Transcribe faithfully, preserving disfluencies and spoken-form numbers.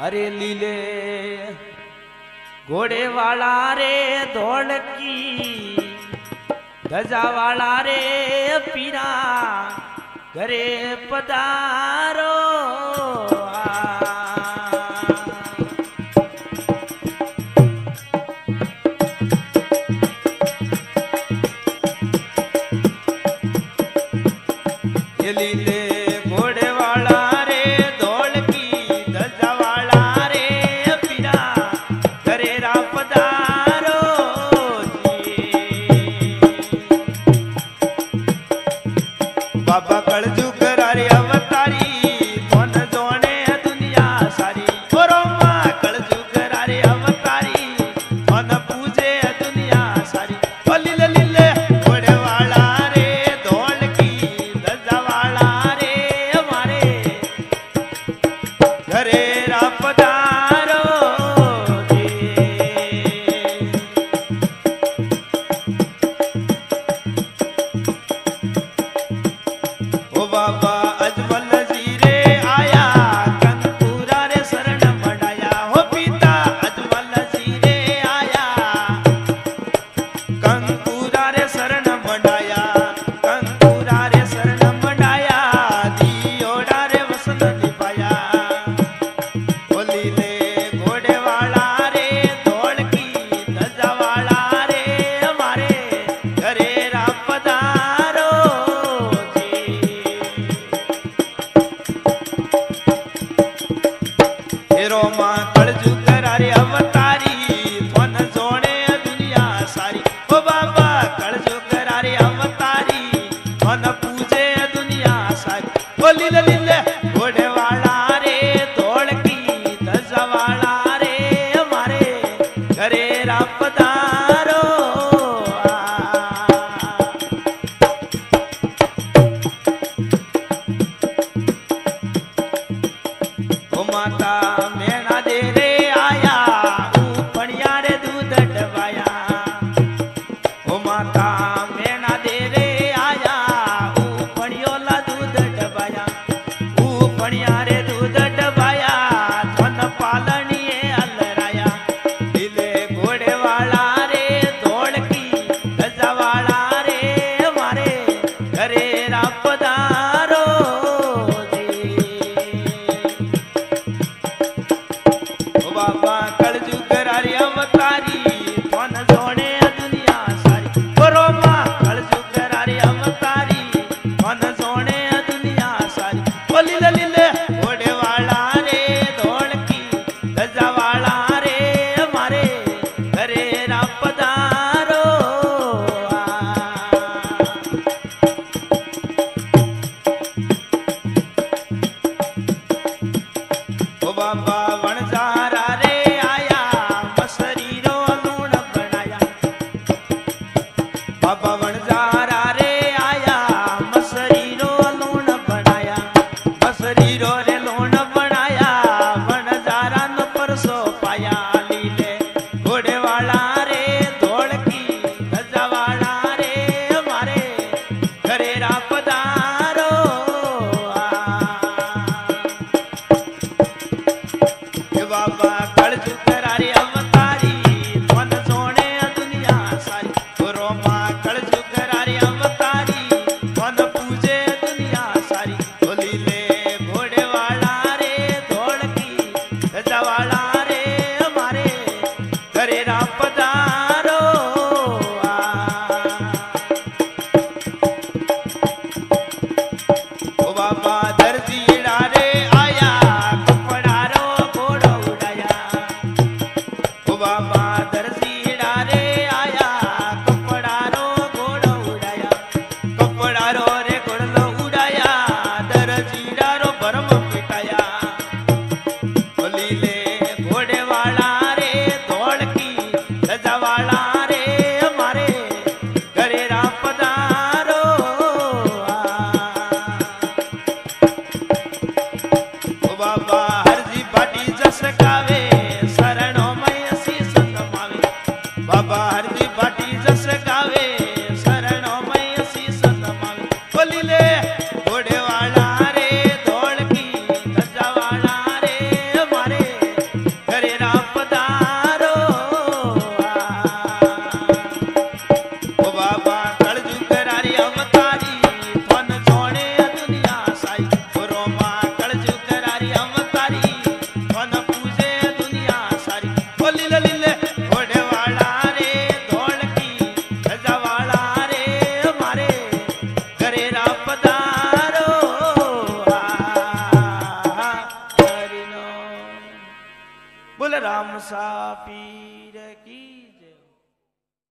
अरे लीले घोड़े वाला रे धोलकी धजा वाला रे पीरा घरे पधारो ये लीले घोड़े वाला रे धोलकी धजा वाला रे पीरा घरे रा पधारो बाबा कलजू करारे अवतारी धन जोने दुनिया सारी बोरोमा कलजू करारे अवतारी धन पूजे दुनिया सारी लीले लीले घोड़े वाला रे धोलकी धजा वाला रे हमारे घरे रा पधारो ओ बाबा अजमल जी रे आया कंकूरा रे शरण मडाया हो पिता अजमल जी रे आया कंकूरा रे शरण मडाया कंकूरा रे शरण मडाया दियोड़ा रे वसन निभाया ओ लीले घोड़े वाला रे धोलकी धजा वाला रे हमारे घरे रा पधारो हेरो मां कलजू करारे अवतारी धन जोड़े दुनिया सारी ओ बाबा कलजू करारे अवतारी धन पूजे दुनिया सारी ओ लीले लीले घोड़े वाला रे धोलकी धजा वाला रे हमारे घरे रा पधारो ओ माता मेना दे रे आया ऊपणिया रे दूध डबाया ओ माता मेना दे रे आया ऊपणियोला दूध डबाया ऊपणिया रे दूध डबाया धन पालनिए अलराया लीले घोड़े वाला रे धोलकी धजा वाला रे हमारे घरे रा पधारो बाबा कलजू करारे अवतारी धन जोड़े दुनिया सारी बोरोमा कलजू करारे अवतारी धन जोड़े दुनिया सारी ओ लीले लीले घोड़े वाला रे धोलकी धजा वाला रे हमारे घरे रा पधारो ओ बाबा वणजारा रे आया मसरी रो लूण बनाया बाबा वणजारा रे आया मसरी रो लूण बनाया मसरी राम सापी।